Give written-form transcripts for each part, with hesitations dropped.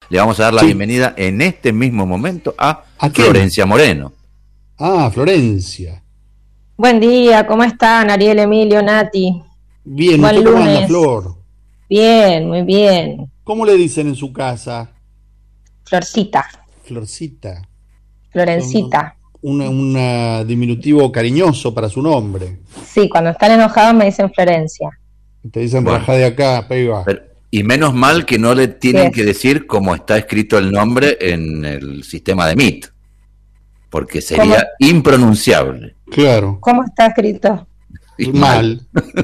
le vamos a dar la Sí. bienvenida en este mismo momento a ¿A quién? Florencia Moreno. Ah, Florencia. Buen día, ¿cómo están? Ariel, Emilio, Nati. Bien, Buen ¿usted cómo anda, lunes. Flor? Bien, muy bien. ¿Cómo le dicen en su casa? Florcita, Florcita. Son Florencita. un diminutivo cariñoso para su nombre. Sí, cuando están enojados me dicen Florencia. Te dicen Bueno. rajá de acá, pega. Y menos mal que no le tienen Yes. que decir cómo está escrito el nombre en el sistema de Meet, porque sería impronunciable. Claro. ¿Cómo está escrito? Y Mal.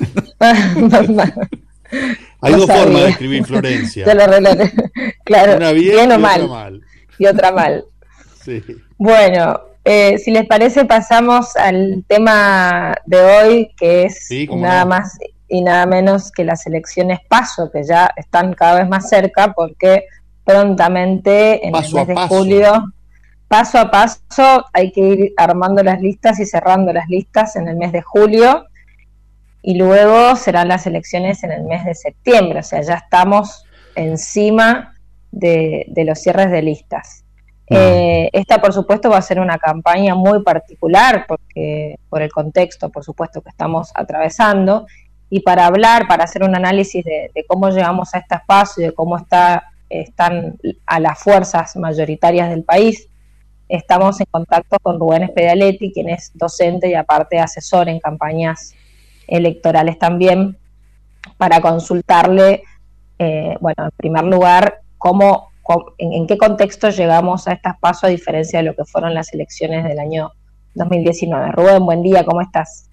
Hay No dos sabía. formas de escribir Florencia. Te lo relaté. Claro, Una bien, bien o y mal. otra mal. Y otra mal. Sí. Bueno, si les parece pasamos al tema de hoy, que es Sí, cómo nada no. más y nada menos que las elecciones PASO, que ya están cada vez más cerca porque prontamente en Paso el a mes de paso. julio, paso a paso, hay que ir armando las listas y cerrando las listas en el mes de julio y luego serán las elecciones en el mes de septiembre, o sea, ya estamos encima de los cierres de listas. Esta, por supuesto, va a ser una campaña muy particular porque por el contexto, por supuesto, que estamos atravesando. Y para hablar, para hacer un análisis de cómo llegamos a estas PASO y de cómo están a las fuerzas mayoritarias del país, estamos en contacto con Rubén Espedaletti, quien es docente y aparte asesor en campañas electorales también, para consultarle, bueno, en primer lugar, en qué contexto llegamos a estas PASO a diferencia de lo que fueron las elecciones del año 2019. Rubén, buen día, ¿cómo estás?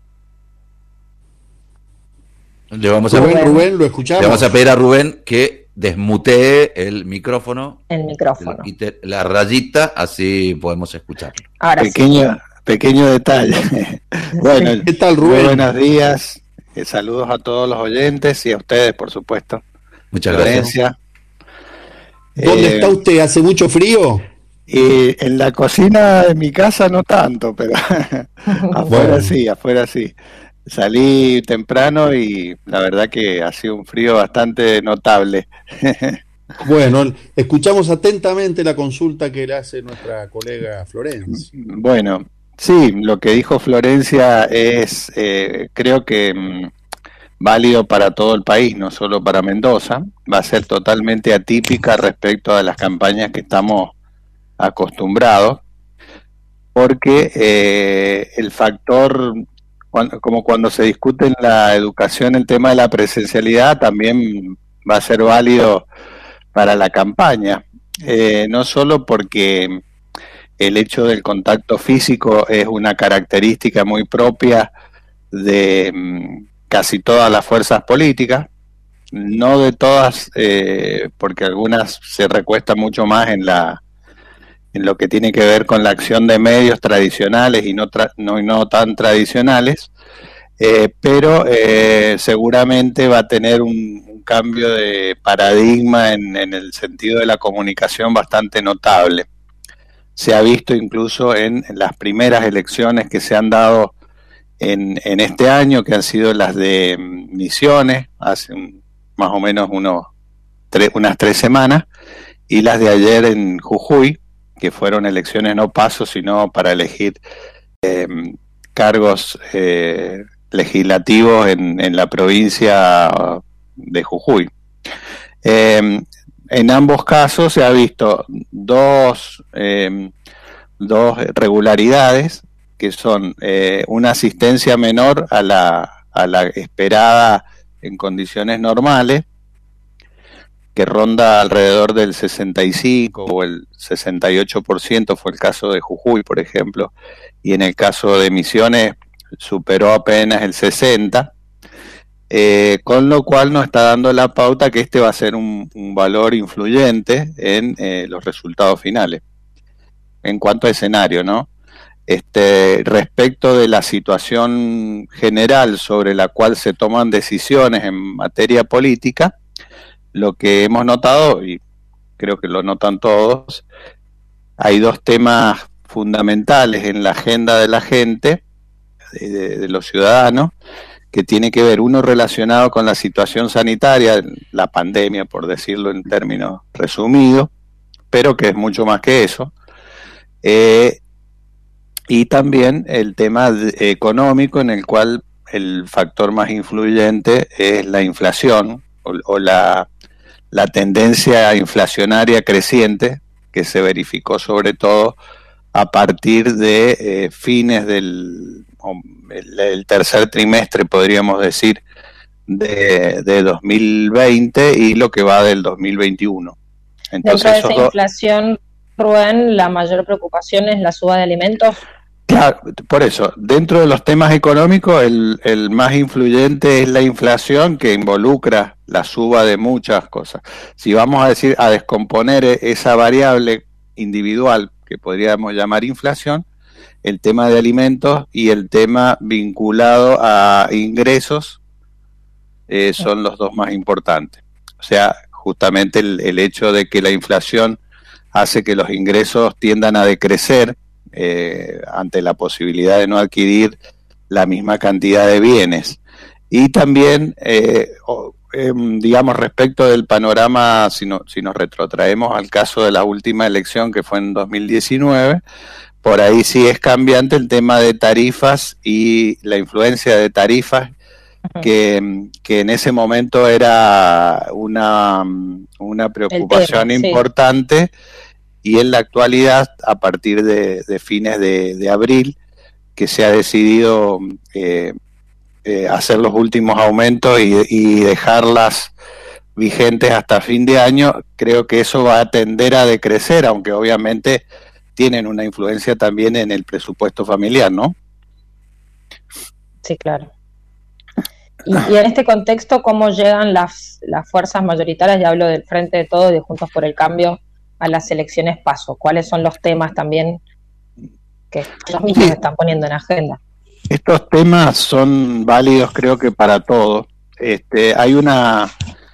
Le vamos Rubén, lo escuchamos. Le vamos a pedir a Rubén que desmutee el micrófono. El micrófono. Que quite la rayita, así podemos escucharlo. Ahora Pequeño detalle. Bueno, ¿qué tal, Rubén? Muy buenos días. Saludos a todos los oyentes y a ustedes, por supuesto. Muchas Florencia. gracias. ¿Dónde está usted? ¿Hace mucho frío? Y en la cocina de mi casa no tanto, pero Bueno. afuera sí. Salí temprano y la verdad que ha sido un frío bastante notable. Bueno, escuchamos atentamente la consulta que le hace nuestra colega Florencia. Bueno, sí, lo que dijo Florencia es, creo que válido para todo el país, no solo para Mendoza. Va a ser totalmente atípica respecto a las campañas que estamos acostumbrados, porque el factor, como cuando se discute en la educación el tema de la presencialidad, también va a ser válido para la campaña, no solo porque el hecho del contacto físico es una característica muy propia de casi todas las fuerzas políticas, no de todas, porque algunas se recuestan mucho más en lo que tiene que ver con la acción de medios tradicionales y no tan tradicionales, pero seguramente va a tener un cambio de paradigma en el sentido de la comunicación bastante notable. Se ha visto incluso en las primeras elecciones que se han dado en este año, que han sido las de Misiones, hace más o menos unas 3 semanas, y las de ayer en Jujuy, que fueron elecciones no PASO, sino para elegir cargos legislativos en la provincia de Jujuy. En ambos casos se ha visto dos regularidades, que son una asistencia menor a la esperada en condiciones normales, que ronda alrededor del 65 o el 68%, fue el caso de Jujuy, por ejemplo, y en el caso de Misiones superó apenas el 60%, con lo cual nos está dando la pauta que este va a ser un valor influyente en los resultados finales. En cuanto a escenario, ¿no? Respecto de la situación general sobre la cual se toman decisiones en materia política, lo que hemos notado, y creo que lo notan todos, hay dos temas fundamentales en la agenda de la gente, de los ciudadanos, que tiene que ver, uno relacionado con la situación sanitaria, la pandemia, por decirlo en términos resumidos, pero que es mucho más que eso, y también el tema económico, en el cual el factor más influyente es la inflación o la tendencia inflacionaria creciente que se verificó sobre todo a partir de fines del tercer trimestre, podríamos decir, de 2020 y lo que va del 2021. Entonces, dentro de esa inflación, Rubén, la mayor preocupación es la suba de alimentos. Claro, por eso, dentro de los temas económicos, el más influyente es la inflación, que involucra la suba de muchas cosas. Si vamos a descomponer esa variable individual, que podríamos llamar inflación, el tema de alimentos y el tema vinculado a ingresos son los dos más importantes. O sea, justamente el hecho de que la inflación hace que los ingresos tiendan a decrecer ante la posibilidad de no adquirir la misma cantidad de bienes. Y también, digamos, respecto del panorama, si nos retrotraemos al caso de la última elección que fue en 2019, por ahí sí es cambiante el tema de tarifas y la influencia de tarifas, que en ese momento era una preocupación importante, y en la actualidad, a partir de fines de abril, que se ha decidido hacer los últimos aumentos y dejarlas vigentes hasta fin de año, creo que eso va a tender a decrecer, aunque obviamente tienen una influencia también en el presupuesto familiar, ¿no? Sí, claro. Y en este contexto, ¿cómo llegan las fuerzas mayoritarias, ya hablo del Frente de Todos y de Juntos por el Cambio, a las elecciones PASO? ¿Cuáles son los temas también que los mismos están poniendo en agenda? Estos temas son válidos, creo que para todos. Hay una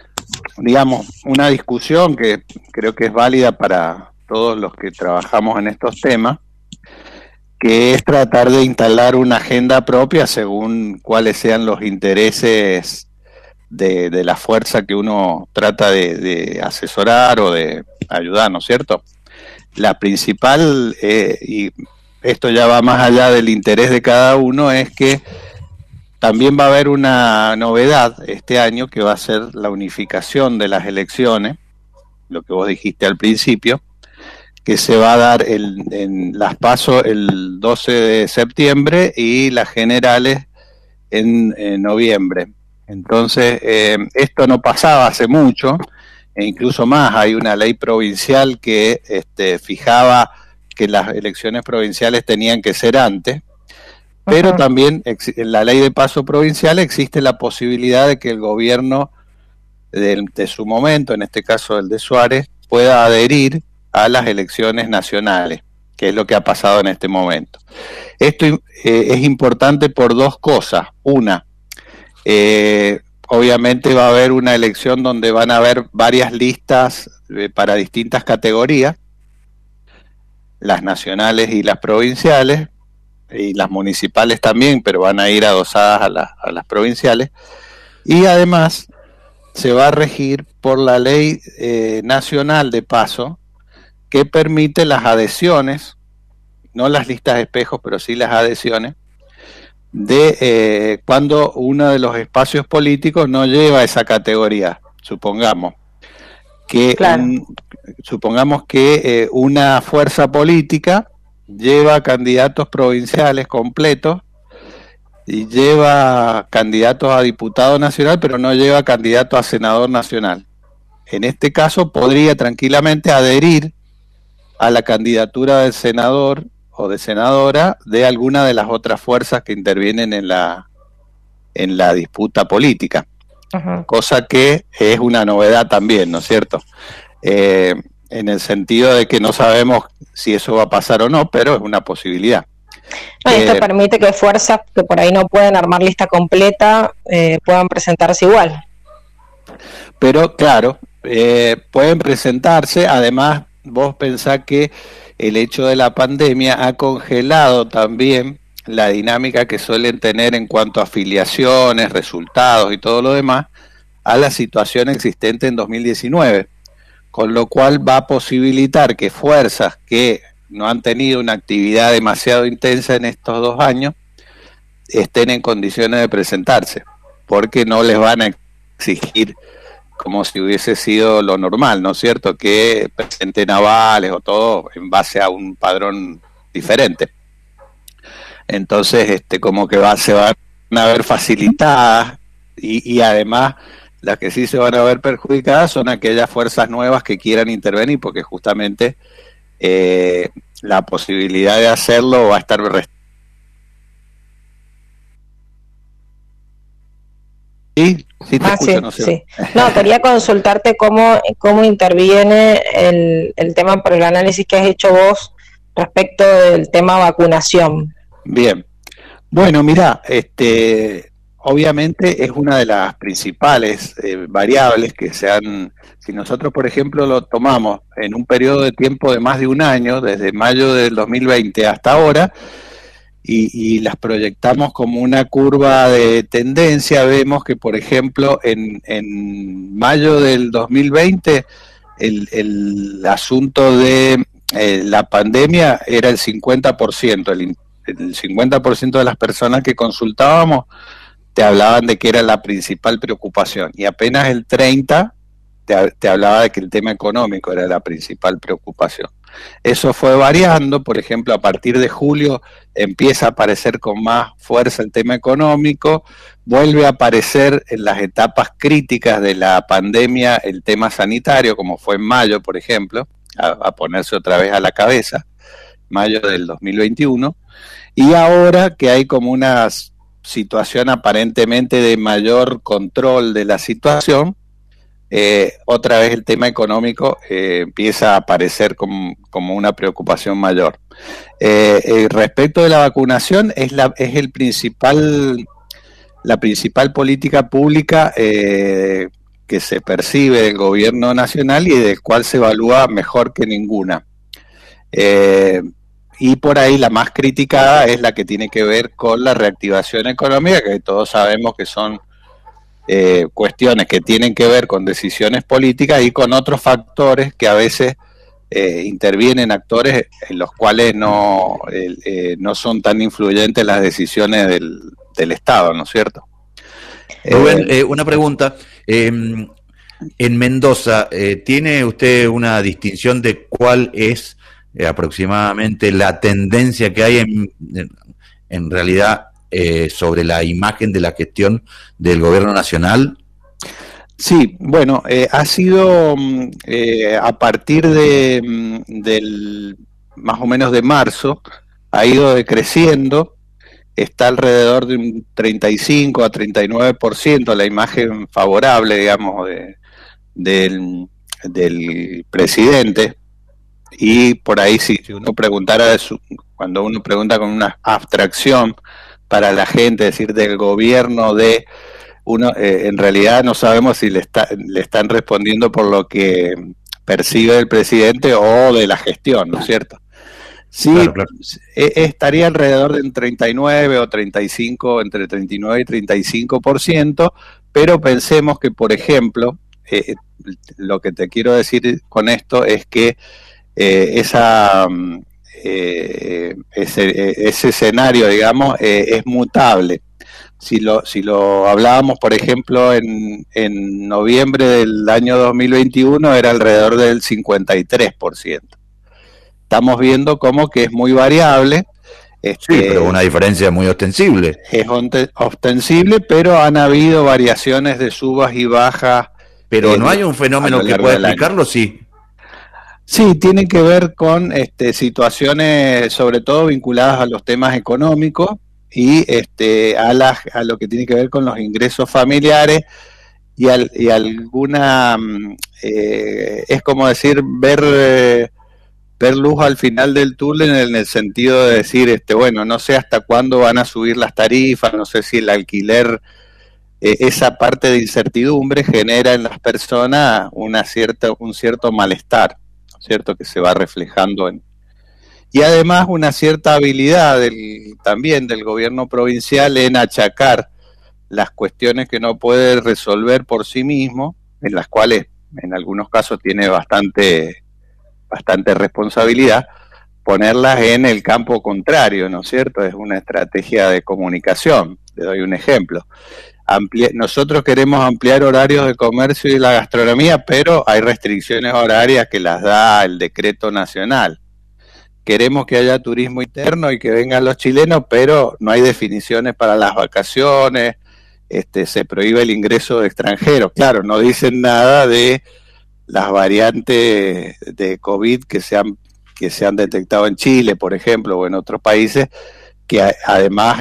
discusión que creo que es válida para todos los que trabajamos en estos temas, que es tratar de instalar una agenda propia según cuáles sean los intereses de la fuerza que uno trata de asesorar o de ayudar, ¿no es cierto? La principal, y esto ya va más allá del interés de cada uno, es que también va a haber una novedad este año, que va a ser la unificación de las elecciones, lo que vos dijiste al principio, que se va a dar en las PASO el 12 de septiembre y las generales en noviembre. Entonces, esto no pasaba hace mucho, e incluso más, hay una ley provincial que fijaba que las elecciones provinciales tenían que ser antes, pero también en la ley de paso provincial existe la posibilidad de que el gobierno de su momento, en este caso el de Suárez, pueda adherir a las elecciones nacionales, que es lo que ha pasado en este momento. Esto es importante por dos cosas. Una, obviamente va a haber una elección donde van a haber varias listas para distintas categorías, las nacionales y las provinciales, y las municipales también, pero van a ir adosadas a las provinciales, y además se va a regir por la ley nacional de paso, que permite las adhesiones, no las listas de espejos, pero sí las adhesiones, de cuando uno de los espacios políticos no lleva esa categoría. Supongamos que una fuerza política lleva candidatos provinciales completos y lleva candidatos a diputado nacional, pero no lleva candidato a senador nacional. En este caso podría tranquilamente adherir a la candidatura del senador o de senadora de alguna de las otras fuerzas que intervienen en la disputa política. Cosa que es una novedad también, ¿no es cierto? En el sentido de que no sabemos si eso va a pasar o no, pero es una posibilidad. Esto permite que fuerzas que por ahí no pueden armar lista completa puedan presentarse igual. Pero claro, pueden presentarse. Además, vos pensás que el hecho de la pandemia ha congelado también la dinámica que suelen tener en cuanto a afiliaciones, resultados y todo lo demás a la situación existente en 2019, con lo cual va a posibilitar que fuerzas que no han tenido una actividad demasiado intensa en estos 2 años estén en condiciones de presentarse, porque no les van a exigir como si hubiese sido lo normal, ¿no es cierto?, que presenten avales o todo en base a un padrón diferente. Entonces, como que se van a ver facilitadas y además las que sí se van a ver perjudicadas son aquellas fuerzas nuevas que quieran intervenir, porque justamente la posibilidad de hacerlo va a estar Sí, sí te escucho, sí, no sé. sí. No, quería consultarte cómo interviene el tema por el análisis que has hecho vos respecto del tema vacunación. Bien. Bueno, mira, obviamente es una de las principales variables que si nosotros, por ejemplo, lo tomamos en un periodo de tiempo de más de un año, desde mayo del 2020 hasta ahora, y las proyectamos como una curva de tendencia, vemos que, por ejemplo, en mayo del 2020 el asunto de la pandemia era el 50%, el 50% de las personas que consultábamos te hablaban de que era la principal preocupación, y apenas el 30% te hablaba de que el tema económico era la principal preocupación. Eso fue variando, por ejemplo, a partir de julio empieza a aparecer con más fuerza el tema económico, vuelve a aparecer en las etapas críticas de la pandemia el tema sanitario, como fue en mayo, por ejemplo, a ponerse otra vez a la cabeza, mayo del 2021, y ahora que hay como una situación aparentemente de mayor control de la situación, otra vez el tema económico empieza a aparecer como una preocupación mayor. Respecto de la vacunación, es la principal política pública que se percibe del gobierno nacional y del cual se evalúa mejor que ninguna. Y por ahí la más criticada es la que tiene que ver con la reactivación económica, que todos sabemos que son cuestiones que tienen que ver con decisiones políticas y con otros factores que a veces intervienen actores en los cuales no son tan influyentes las decisiones del Estado, ¿no es cierto? Rubén, una pregunta. En Mendoza, ¿tiene usted una distinción de cuál es aproximadamente la tendencia que hay en realidad sobre la imagen de la gestión del gobierno nacional? Sí, bueno, ha sido a partir del más o menos de marzo, ha ido decreciendo, está alrededor de un 35 a 39% la imagen favorable, digamos, del presidente. Y por ahí, si uno preguntara, cuando uno pregunta con una abstracción para la gente, decir del gobierno de uno, en realidad no sabemos si le están respondiendo por lo que percibe el presidente o de la gestión, ¿no es cierto? Sí, claro. Estaría alrededor de un 39 o 35, entre 39 y 35%, pero pensemos que, por ejemplo, lo que te quiero decir con esto es que ese escenario, digamos, es mutable. Si lo hablábamos, por ejemplo, en noviembre del año 2021, era alrededor del 53%. Estamos viendo como que es muy variable. Sí, pero una diferencia muy ostensible. Es ostensible, pero han habido variaciones de subas y bajas. Pero no hay un fenómeno que pueda explicarlo, sí. Sí, tiene que ver con situaciones sobre todo vinculadas a los temas económicos y a lo que tiene que ver con los ingresos familiares y alguna es como decir ver luz al final del túnel en el sentido de decir bueno, no sé hasta cuándo van a subir las tarifas, no sé si el alquiler, esa parte de incertidumbre genera en las personas un cierto malestar, ¿cierto?, que se va reflejando Y además una cierta habilidad también del gobierno provincial en achacar las cuestiones que no puede resolver por sí mismo, en las cuales en algunos casos tiene bastante responsabilidad, ponerlas en el campo contrario, ¿no es cierto? Es una estrategia de comunicación. Le doy un ejemplo. Nosotros queremos ampliar horarios de comercio y de la gastronomía, pero hay restricciones horarias que las da el decreto nacional. Queremos que haya turismo interno y que vengan los chilenos, pero no hay definiciones para las vacaciones, se prohíbe el ingreso de extranjeros. Claro, no dicen nada de las variantes de COVID que se han detectado en Chile, por ejemplo, o en otros países, que además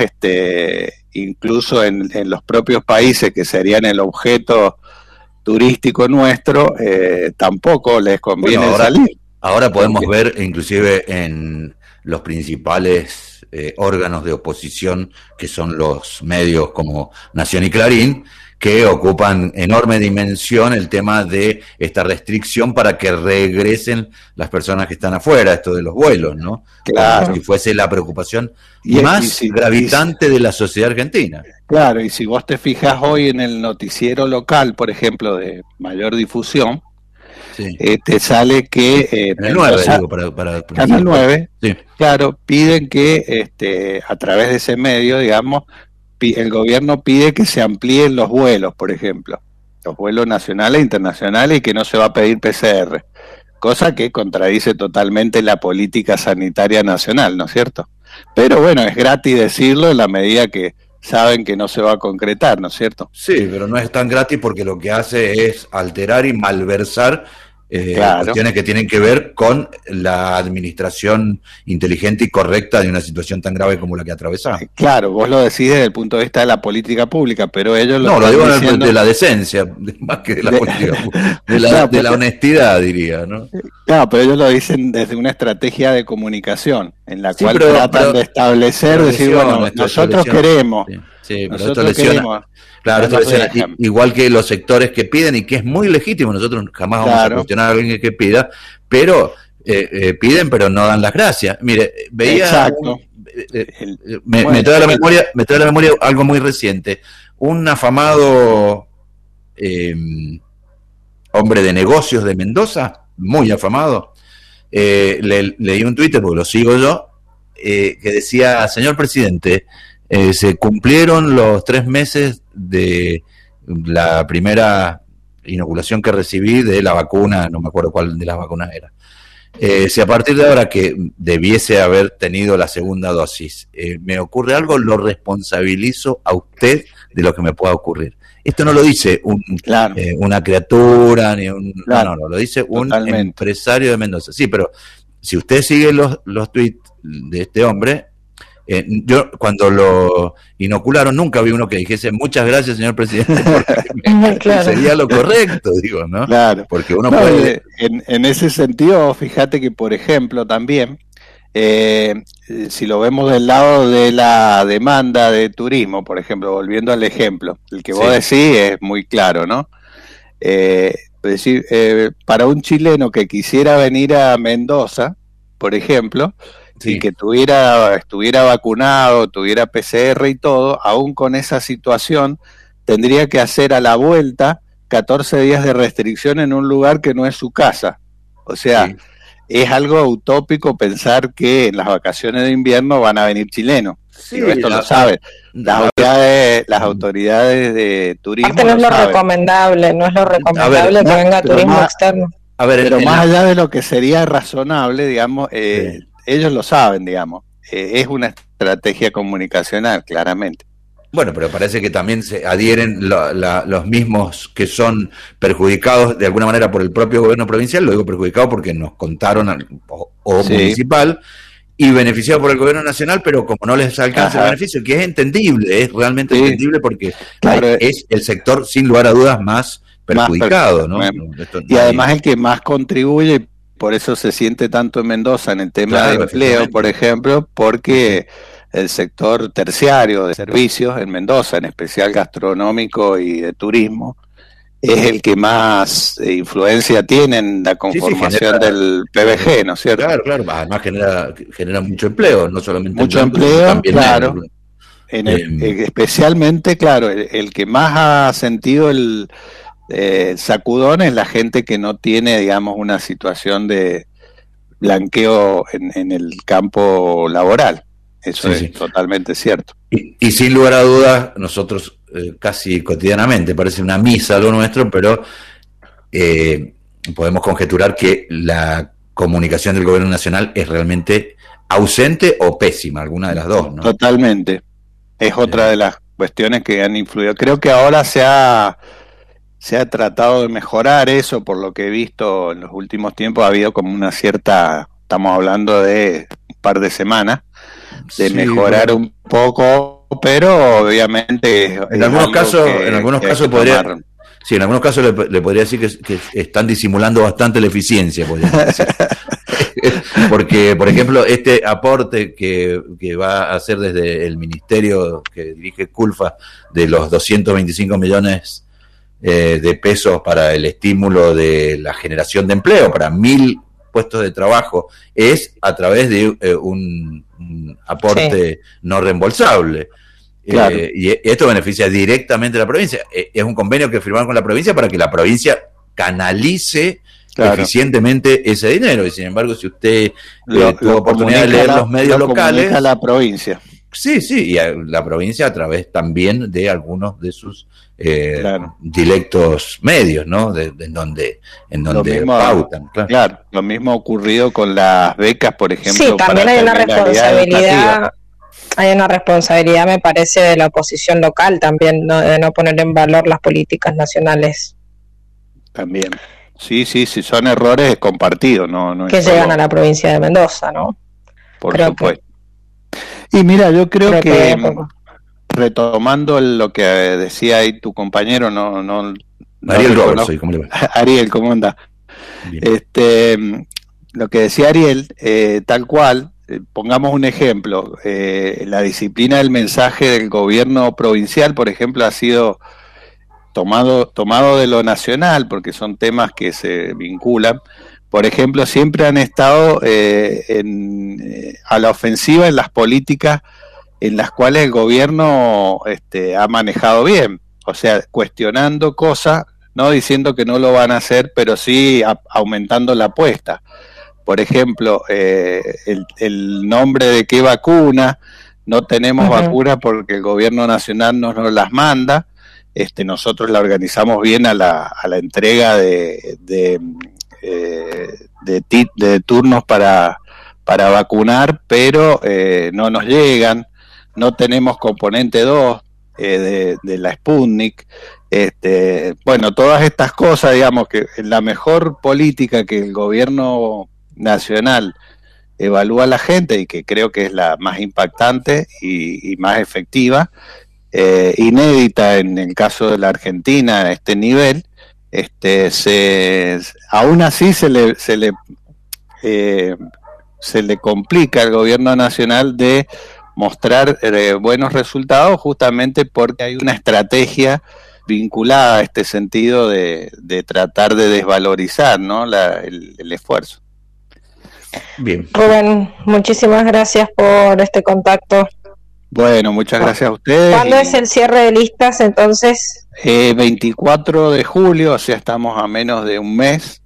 incluso en los propios países que serían el objeto turístico nuestro, tampoco les conviene salir. Ahora podemos ver, inclusive en los principales órganos de oposición, que son los medios como Nación y Clarín, que ocupan enorme dimensión el tema de esta restricción para que regresen las personas que están afuera, esto de los vuelos, ¿no? Claro. Como si fuese la preocupación más gravitante de la sociedad argentina. Claro, y si vos te fijas hoy en el noticiero local, por ejemplo, de mayor difusión, sí, te sale que... en el 9, digo, para Canal 9, sí, claro, piden que a través de ese medio, digamos, el gobierno pide que se amplíen los vuelos, por ejemplo, los vuelos nacionales e internacionales, y que no se va a pedir PCR, cosa que contradice totalmente la política sanitaria nacional, ¿no es cierto? Pero bueno, es gratis decirlo en la medida que saben que no se va a concretar, ¿no es cierto? Sí, pero no es tan gratis porque lo que hace es alterar y malversar claro, cuestiones que tienen que ver con la administración inteligente y correcta de una situación tan grave como la que atravesamos. Claro, vos lo decís desde el punto de vista de la política pública, pero ellos lo digo diciendo... de la decencia, más que de la política pública, de la honestidad, diría, ¿no? Claro, pero ellos lo dicen desde una estrategia de comunicación, en la cual tratan de establecer, decir, bueno, nosotros queremos... Sí, pero esto lesiona, claro, esto lesiona, igual que los sectores que piden, y que es muy legítimo, nosotros jamás vamos a cuestionar a alguien que pida, pero piden pero no dan las gracias. Mire, veía me trae a la memoria algo muy reciente. Un afamado hombre de negocios de Mendoza, muy afamado, leí un Twitter, porque lo sigo yo, que decía: señor presidente, se cumplieron los 3 meses de la primera inoculación que recibí de la vacuna, no me acuerdo cuál de las vacunas era. Si a partir de ahora que debiese haber tenido la segunda dosis, me ocurre algo, lo responsabilizo a usted de lo que me pueda ocurrir. Esto no lo dice una criatura, ni un... No, lo dice un empresario de Mendoza. Sí, pero si usted sigue los tweets de este hombre... yo cuando lo inocularon nunca vi uno que dijese muchas gracias, señor presidente, porque sería lo correcto, digo, ¿no? Claro. Porque uno puede... En ese sentido, fíjate que, por ejemplo, también, si lo vemos del lado de la demanda de turismo, por ejemplo, volviendo al ejemplo, el que vos decís es muy claro, ¿no? Es decir, para un chileno que quisiera venir a Mendoza, por ejemplo, y que estuviera vacunado, tuviera PCR y todo, aún con esa situación, tendría que hacer a la vuelta 14 días de restricción en un lugar que no es su casa. O sea, es algo utópico pensar que en las vacaciones de invierno van a venir chilenos. Sí, esto lo saben. Las autoridades de turismo no es lo recomendable, que venga turismo externo. Pero más allá de lo que sería razonable, digamos... ellos lo saben, digamos. Es una estrategia comunicacional, claramente. Bueno, pero parece que también se adhieren los mismos que son perjudicados de alguna manera por el propio gobierno provincial, lo digo perjudicado porque nos contaron, o municipal, y beneficiado por el gobierno nacional, pero como no les alcanza el beneficio, que es entendible, es realmente entendible, porque es el sector, sin lugar a dudas, más perjudicado, ¿no? Y además el que más contribuye. Por eso se siente tanto en Mendoza en el tema de empleo, por ejemplo, porque el sector terciario de servicios en Mendoza, en especial gastronómico y de turismo, es el que más influencia tiene en la conformación del PBG, ¿no es cierto? Claro, además genera mucho empleo, no solamente mucho empleo, también claro. Especialmente, claro, el que más ha sentido el sacudón es la gente que no tiene, digamos, una situación de blanqueo en el campo laboral. Eso es totalmente cierto. Y sin lugar a dudas, nosotros casi cotidianamente, parece una misa lo nuestro, pero podemos conjeturar que la comunicación del gobierno nacional es realmente ausente o pésima, alguna de las dos, ¿no? Totalmente. Es otra de las cuestiones que han influido. Creo que ahora se ha tratado de mejorar eso, por lo que he visto en los últimos tiempos. Ha habido como una cierta, estamos hablando de un par de semanas, de mejorar un poco, pero obviamente en algunos casos podría, sí, en algunos casos le podría decir que están disimulando bastante la eficiencia, porque por ejemplo este aporte que va a hacer desde el ministerio que dirige Culfa de los 225 millones de pesos para el estímulo de la generación de empleo para 1.000 puestos de trabajo, es a través de un aporte no reembolsable. Claro. Y esto beneficia directamente a la provincia. Es un convenio que firmaron con la provincia para que la provincia canalice eficientemente ese dinero. Y sin embargo, si usted tuvo oportunidad de leer los medios locales, a la provincia. Sí, y a la provincia a través también de algunos de sus directos medios, ¿no? En donde pautan. Claro, lo mismo ha ocurrido con las becas, por ejemplo. Sí, también hay una responsabilidad. Hay una responsabilidad, me parece, de la oposición local también, ¿no? De no poner en valor las políticas nacionales. También. Sí, son errores compartidos, no que llegan a la provincia de Mendoza, ¿no? Por supuesto. Y mira, yo creo que retomando lo que decía ahí tu compañero, Ariel Roberts, ¿cómo le va? Ariel, ¿cómo anda? Lo que decía Ariel, tal cual, pongamos un ejemplo, la disciplina del mensaje del gobierno provincial, por ejemplo, ha sido tomado de lo nacional, porque son temas que se vinculan. Por ejemplo, siempre han estado a la ofensiva en las políticas en las cuales el gobierno ha manejado bien, o sea, cuestionando cosas, no diciendo que no lo van a hacer, pero sí aumentando la apuesta. Por ejemplo, el nombre de qué vacuna, no tenemos vacuna porque el gobierno nacional no nos las manda, nosotros la organizamos bien a la entrega de turnos para vacunar, pero no nos llegan, no tenemos componente 2 de la Sputnik. Bueno, todas estas cosas, digamos que la mejor política que el gobierno nacional evalúa a la gente y que creo que es la más impactante y más efectiva, inédita en el caso de la Argentina a este nivel, aún así se le complica al gobierno nacional de mostrar buenos resultados, justamente porque hay una estrategia vinculada a este sentido de tratar de desvalorizar, ¿no? el esfuerzo. Bien. Rubén, muchísimas gracias por este contacto. Bueno, muchas gracias a ustedes. ¿Cuándo es el cierre de listas entonces? 24 de julio, o sea, estamos a menos de un mes,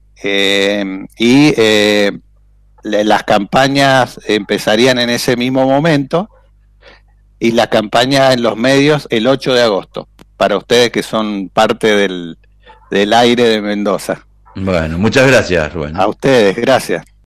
las campañas empezarían en ese mismo momento y la campaña en los medios el 8 de agosto, para ustedes que son parte del aire de Mendoza. Bueno, muchas gracias, Rubén. A ustedes, gracias.